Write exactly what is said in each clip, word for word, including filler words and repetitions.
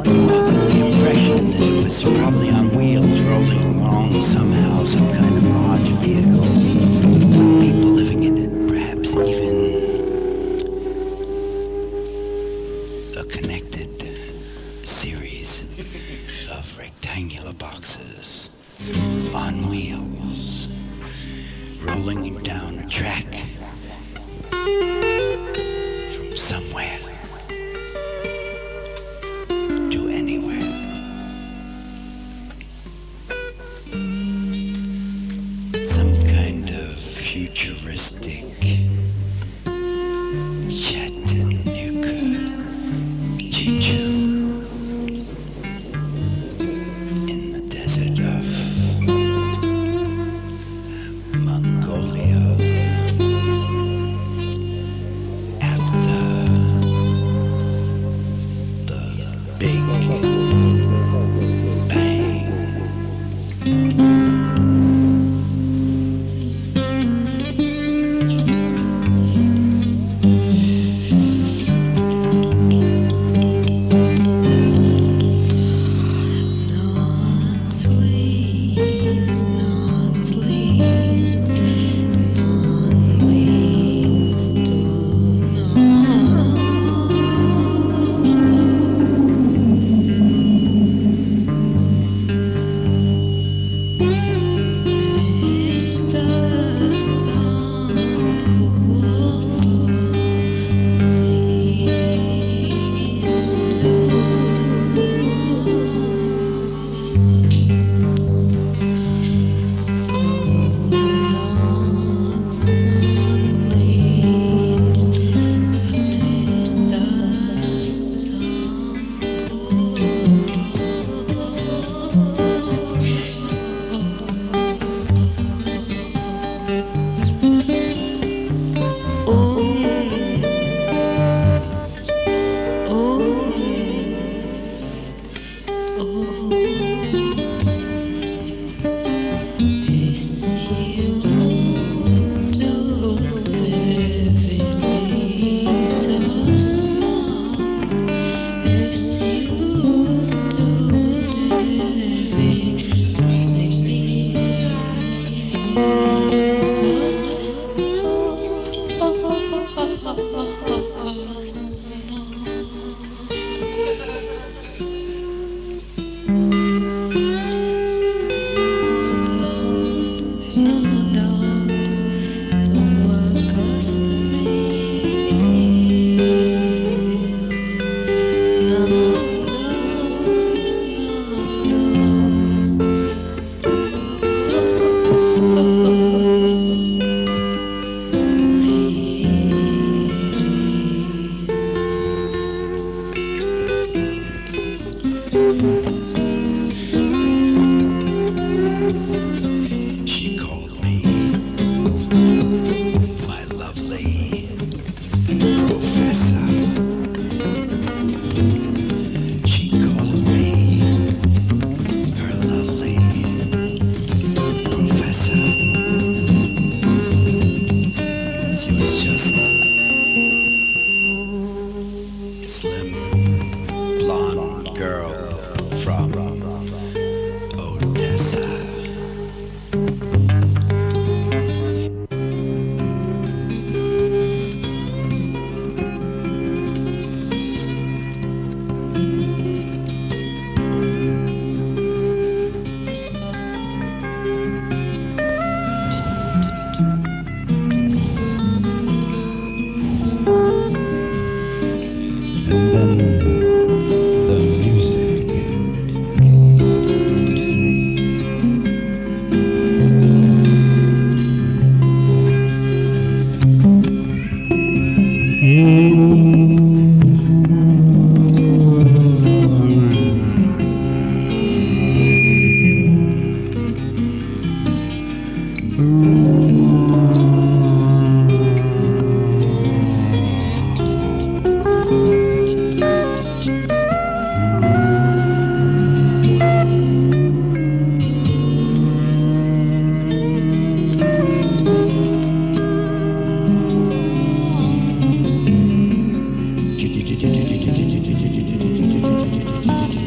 more than the impression that it was probably on wheels rolling along somehow, some kind of large vehicle with people living in it, perhaps even a connected series of rectangular boxes on wheels rolling down a track from somewhere to anywhere. Some kind of futuristic Chattanooga Choo-choo in the desert of Mongolia after the Big Bang. She called me my lovely professor. She called me her lovely professor. She was just slim, blonde girl from Odessa. And then the music. Thank you.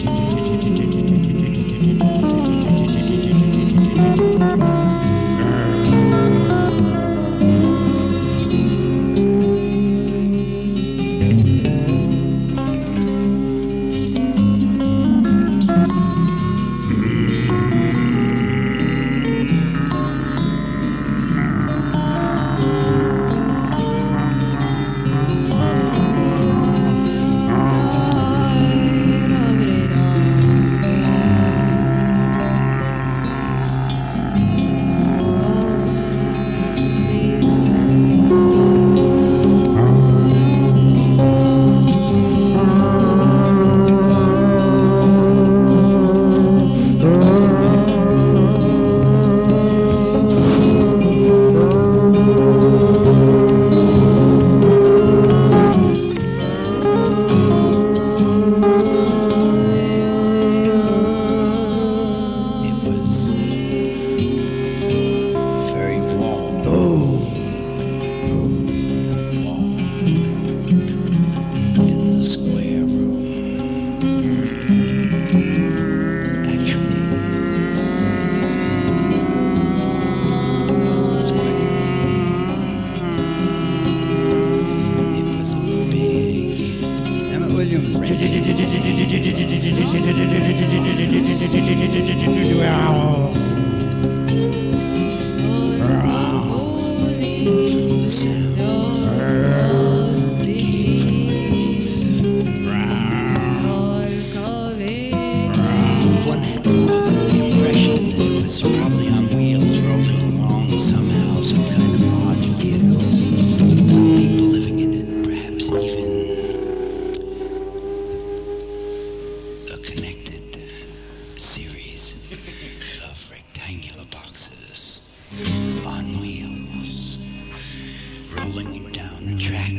on wheels, rolling down a track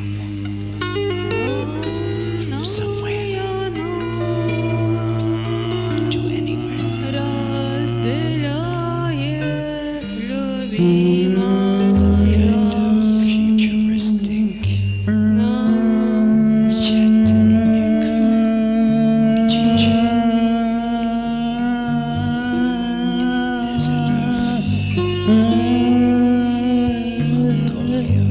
from somewhere to anywhere. Some kind of futuristic Chattanooga choo-choo in the desert of Mongolia.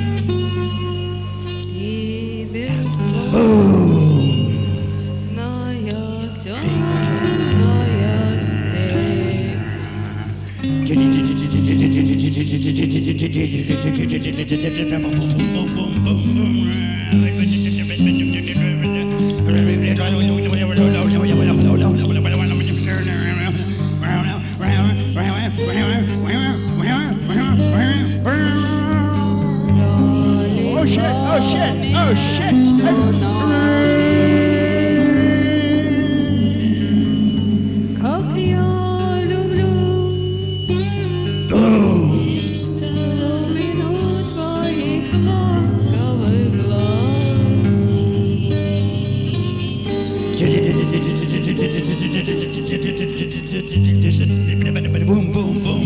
Oh shit, oh shit, oh shit. Boom, boom, boom.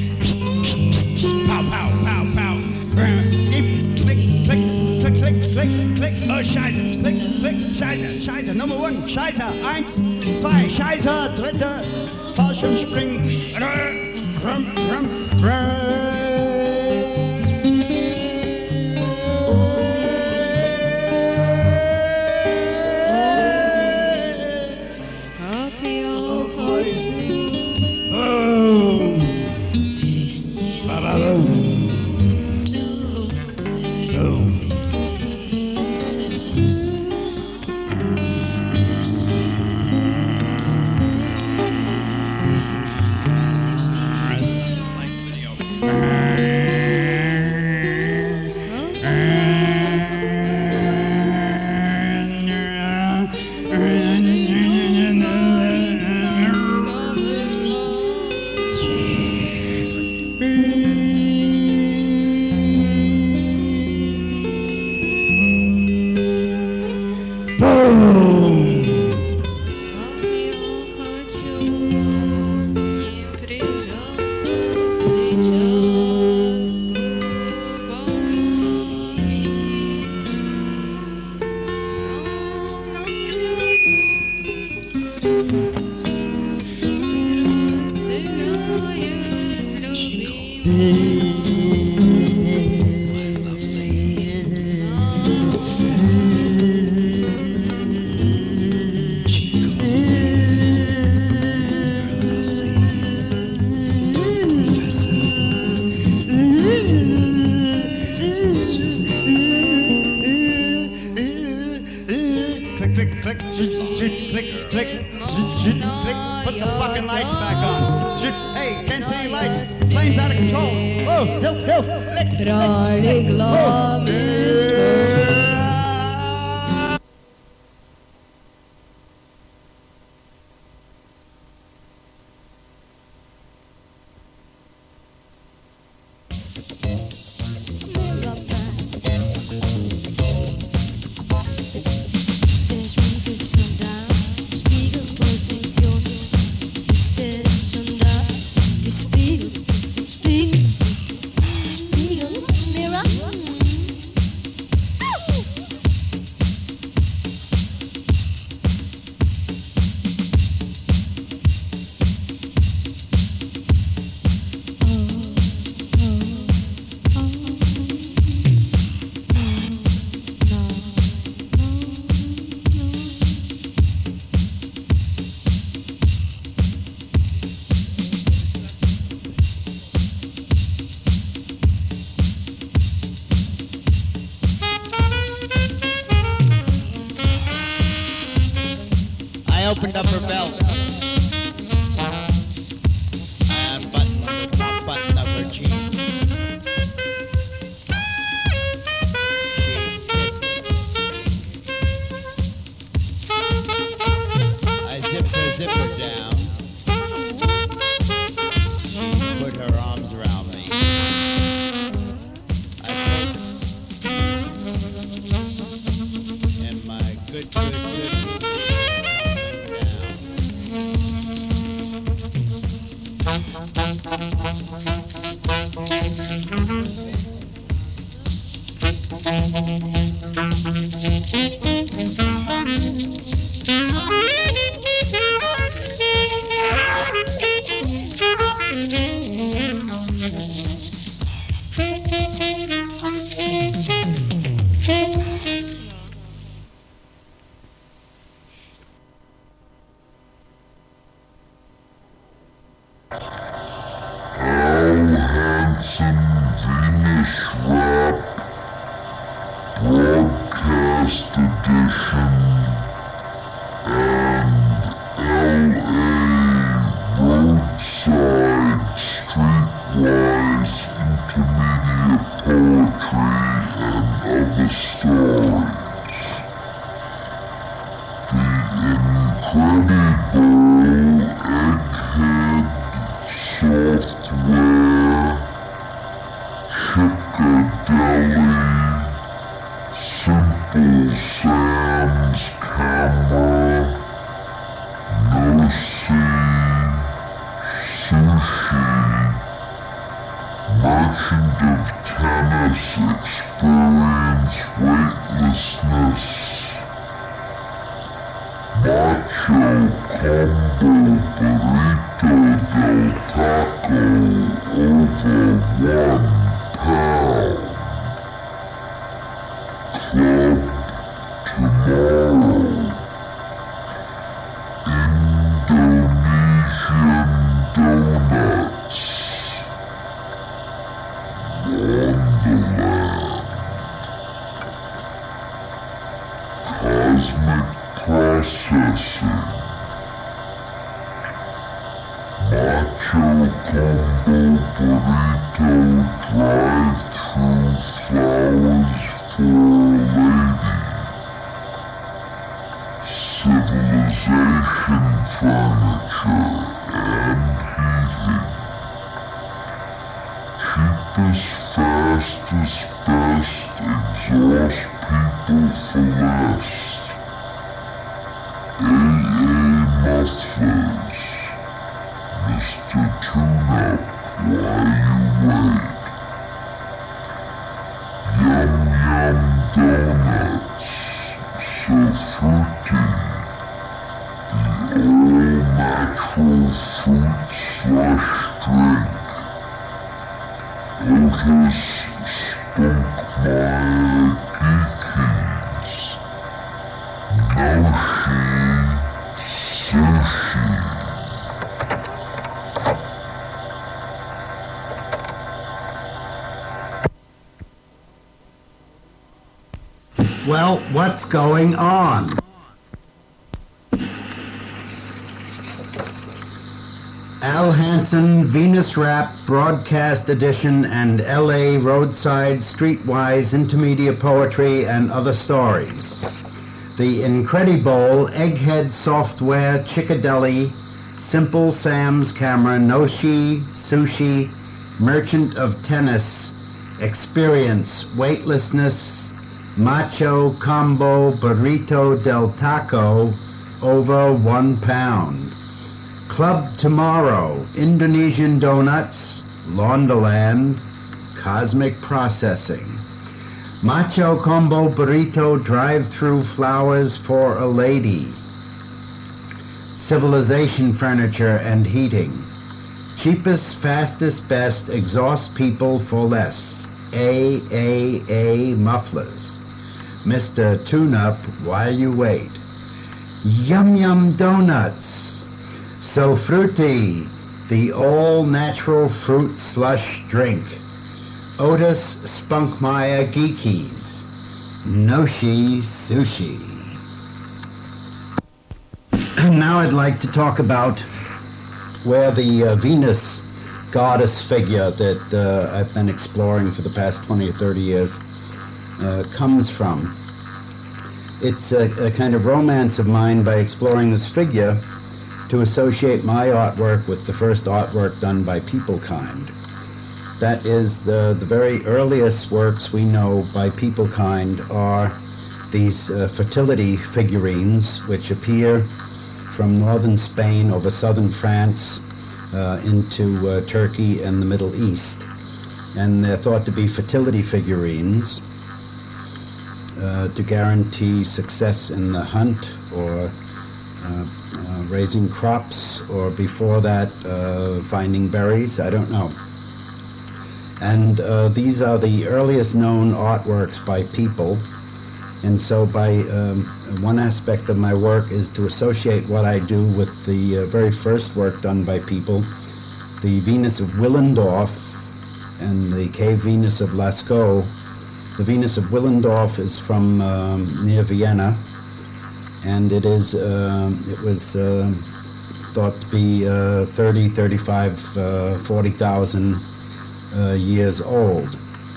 Pow, pow, pow, pow. Click, click, click, click, click, click. Oh, Scheiße. Click, click, Scheiße, Scheiße. Nummer one, Scheiße. Eins, zwei, Scheiße. Dritte, Fallschirmspringen. Rum, rum, click, click, shoot, shoot, click, click, shoot, shoot, click. Put the fucking lights back on. Shoot, hey, can't see any lights. Flames out of control. Oh, help, help. Click, click, click. Oh. I opened up her belt and buttoned the top button of her jeans. I zipped her zipper down, put her arms around me. good, good. Well, what's going on? Al Hansen, Venus Rap, Broadcast Edition, and L A Roadside Streetwise Intermedia Poetry and Other Stories. The Incredibowl, Egghead Software, Chickadeli, Simple Sam's Camera, Noshi, Sushi, Merchant of Tennis, Experience, Weightlessness, Macho Combo Burrito del Taco, over one pound. Club Tomorrow, Indonesian Donuts, Launderland, Cosmic Processing. Macho Combo Burrito Drive-Through Flowers for a Lady. Civilization Furniture and Heating. Cheapest, fastest, best, exhaust people for less. A A A Mufflers. Mister Tune-Up while you wait. Yum Yum Donuts. So Fruity, the all-natural fruit slush drink. Otis Spunkmeyer Geekies. Noshi Sushi. Now I'd like to talk about where the uh, Venus goddess figure that uh, I've been exploring for the past twenty or thirty years uh, comes from. It's a, a kind of romance of mine by exploring this figure to associate my artwork with the first artwork done by Peoplekind. That is, the, the very earliest works we know by Peoplekind are these uh, fertility figurines which appear from northern Spain over southern France uh, into uh, Turkey and the Middle East. And they're thought to be fertility figurines uh, to guarantee success in the hunt or uh, uh, raising crops, or before that uh, finding berries, I don't know. And uh, these are the earliest known artworks by people. And so by um, one aspect of my work is to associate what I do with the uh, very first work done by people, the Venus of Willendorf and the Cave Venus of Lascaux. The Venus of Willendorf is from um, near Vienna, and it is uh, it was uh, thought to be uh, thirty, thirty-five, uh, forty thousand uh, years old.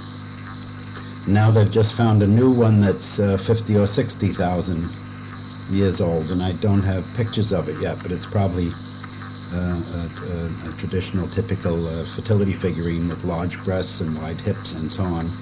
Now they've just found a new one that's uh, fifty or sixty thousand years old, and I don't have pictures of it yet, but it's probably uh, a, a, a traditional, typical uh, fertility figurine with large breasts and wide hips and so on.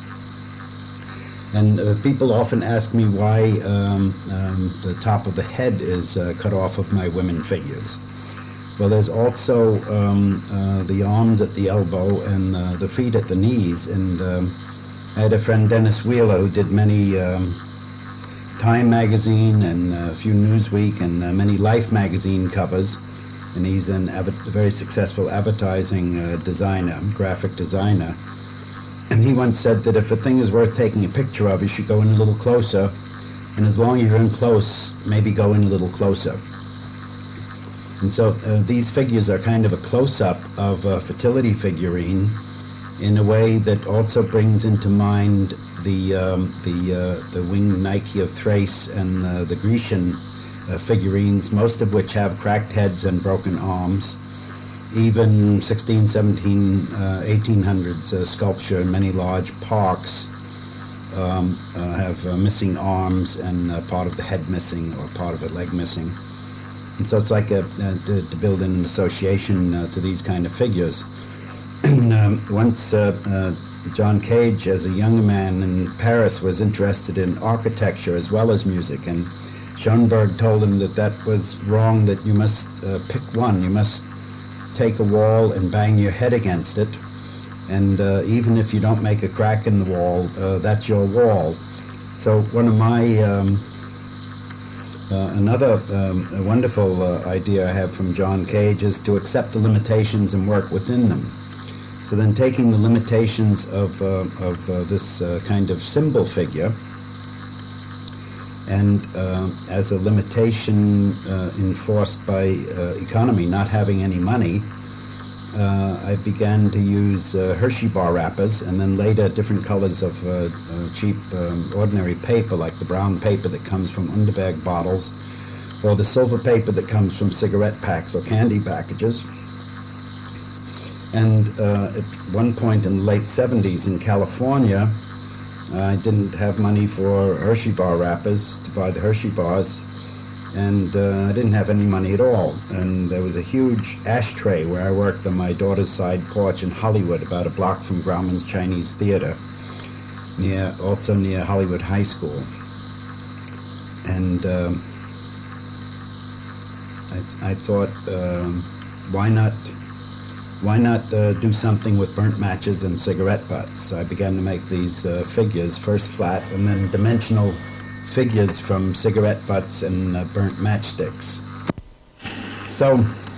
And uh, people often ask me why um, um, the top of the head is uh, cut off of my women figures. Well, there's also um, uh, the arms at the elbow and uh, the feet at the knees, and um, I had a friend, Dennis Wheeler, who did many um, Time magazine and a few Newsweek and uh, many Life magazine covers, and he's an a very successful advertising uh, designer, graphic designer. And he once said that if a thing is worth taking a picture of, you should go in a little closer, and as long as you're in close, maybe go in a little closer. And so uh, these figures are kind of a close-up of a fertility figurine, in a way that also brings into mind the um, the uh, the winged Nike of Thrace and uh, the Grecian uh, figurines, most of which have cracked heads and broken arms. Even sixteen, seventeen, uh, eighteen hundreds uh, sculpture in many large parks um, uh, have uh, missing arms and uh, part of the head missing or part of a leg missing. And so it's like a, uh, to, to build in an association uh, to these kind of figures. And um, once uh, uh, John Cage, as a young man in Paris, was interested in architecture as well as music, and Schoenberg told him that that was wrong, that you must uh, pick one. You must take a wall and bang your head against it, and uh, even if you don't make a crack in the wall, uh, that's your wall. So one of my, um, uh, another um, a wonderful uh, idea I have from John Cage is to accept the limitations and work within them. So then taking the limitations of, uh, of uh, this uh, kind of symbol figure, and uh, as a limitation uh, enforced by uh, economy, not having any money, uh, I began to use uh, Hershey bar wrappers, and then later different colors of uh, uh, cheap um, ordinary paper, like the brown paper that comes from Underberg bottles, or the silver paper that comes from cigarette packs or candy packages. And uh, at one point in the late seventies in California, I didn't have money for Hershey bar wrappers to buy the Hershey bars, and uh, I didn't have any money at all. And there was a huge ashtray where I worked on my daughter's side porch in Hollywood, about a block from Grauman's Chinese Theater, near, also near Hollywood High School. And um, I, I thought, um, why not Why not uh, do something with burnt matches and cigarette butts? So I began to make these uh, figures, first flat and then dimensional figures from cigarette butts and uh, burnt matchsticks. So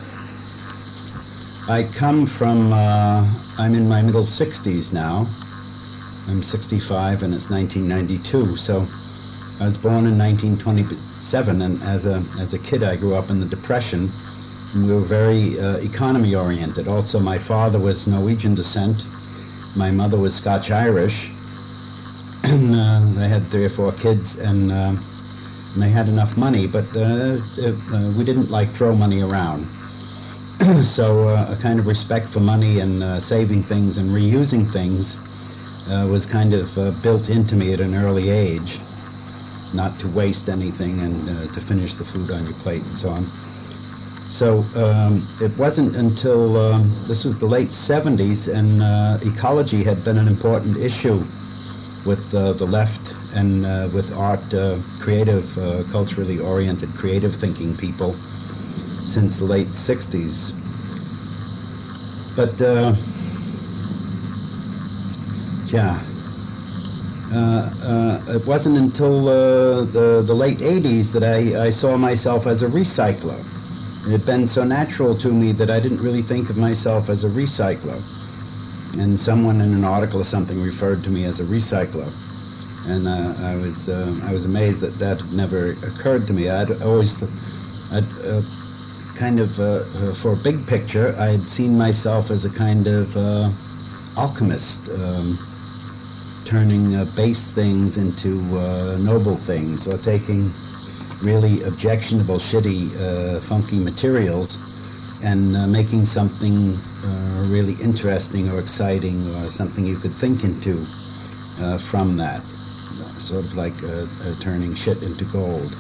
I come from, uh, I'm in my middle sixties now. I'm sixty-five and it's nineteen ninety-two. So I was born in nineteen twenty-seven, and as a, as a kid I grew up in the Depression. We were very uh, economy-oriented. Also, my father was Norwegian descent. My mother was Scotch-Irish. And uh, they had three or four kids, and, uh, and they had enough money, but uh, it, uh, we didn't like throw money around. So uh, a kind of respect for money and uh, saving things and reusing things uh, was kind of uh, built into me at an early age, not to waste anything and uh, to finish the food on your plate and so on. So um, it wasn't until, um, this was the late seventies, and uh, ecology had been an important issue with uh, the left and uh, with art, uh, creative, uh, culturally oriented, creative thinking people since the late sixties. But, uh, yeah, uh, uh, it wasn't until uh, the, the late eighties that I, I saw myself as a recycler. It had been so natural to me that I didn't really think of myself as a recycler. And someone in an article or something referred to me as a recycler. And uh, I was uh, I was amazed that that had never occurred to me. I'd always, I'd, uh, kind of, uh, uh, for a big picture, I had seen myself as a kind of uh, alchemist, um, turning uh, base things into uh, noble things, or taking really objectionable, shitty, uh, funky materials and uh, making something uh, really interesting or exciting or something you could think into uh, from that. Sort of like uh, uh, turning shit into gold.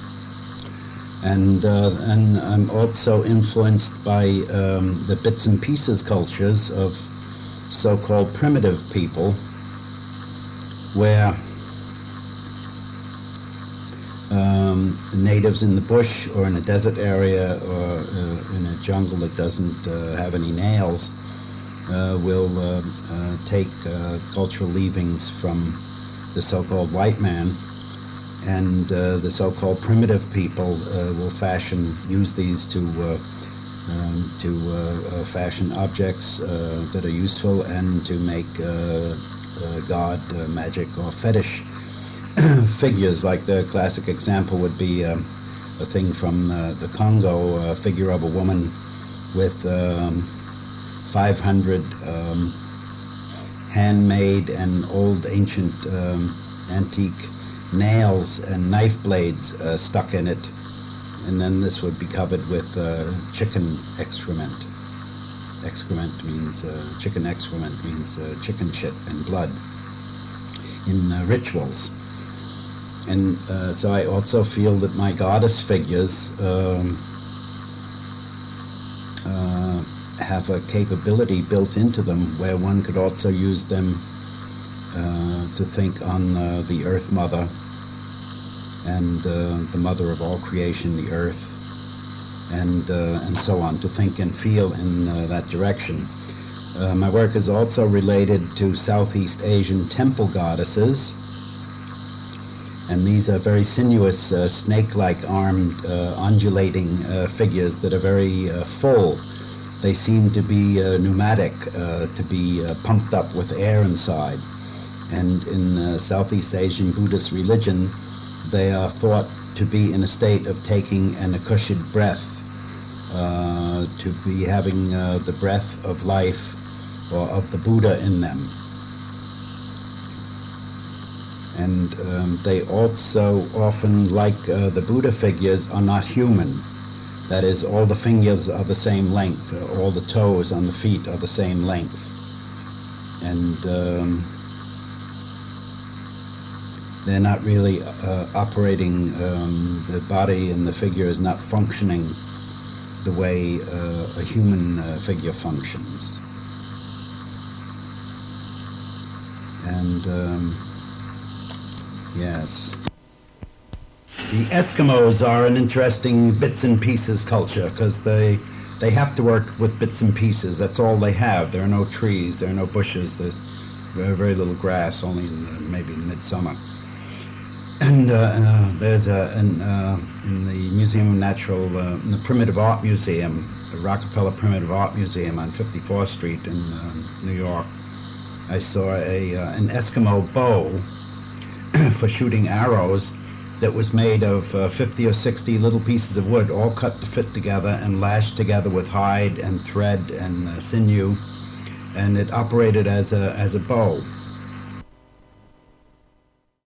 And uh, and I'm also influenced by um, the bits and pieces cultures of so-called primitive people, where um, natives in the bush or in a desert area or uh, in a jungle that doesn't uh, have any nails uh, will uh, uh, take uh, cultural leavings from the so-called white man, and uh, the so-called primitive people uh, will fashion, use these to uh, um, to uh, uh, fashion objects uh, that are useful and to make uh, uh, God, uh, magic, or fetish figures. Like the classic example would be um, a thing from uh, the Congo, a figure of a woman with um, five hundred um, handmade and old ancient um, antique nails and knife blades uh, stuck in it, and then this would be covered with uh, chicken excrement. Excrement means, uh, chicken excrement means uh, chicken shit and blood in uh, rituals. And uh, so I also feel that my goddess figures um, uh, have a capability built into them where one could also use them uh, to think on uh, the Earth Mother and uh, the mother of all creation, the Earth, and uh, and so on, to think and feel in uh, that direction. Uh, my work is also related to Southeast Asian temple goddesses, and these are very sinuous, uh, snake-like armed, uh, undulating uh, figures that are very uh, full. They seem to be uh, pneumatic, uh, to be uh, pumped up with air inside. And in uh, Southeast Asian Buddhist religion, they are thought to be in a state of taking an Akashic breath, uh, to be having uh, the breath of life or of the Buddha in them. And um, they also often, like uh, the Buddha figures, are not human. That is, all the fingers are the same length, all the toes on the feet are the same length. And um, they're not really uh, operating, um, the body and the figure is not functioning the way uh, a human uh, figure functions. And um, yes. The Eskimos are an interesting bits and pieces culture because they they have to work with bits and pieces. That's all they have. There are no trees, there are no bushes, there's very, very little grass, only in the, maybe in midsummer. And uh, uh, there's a, an, uh, in the Museum of Natural, uh, in the Primitive Art Museum, the Rockefeller Primitive Art Museum on fifty-fourth Street in uh, New York, I saw a uh, an Eskimo bow for shooting arrows that was made of uh, fifty or sixty little pieces of wood, all cut to fit together and lashed together with hide and thread and uh, sinew, and it operated as a as a bow.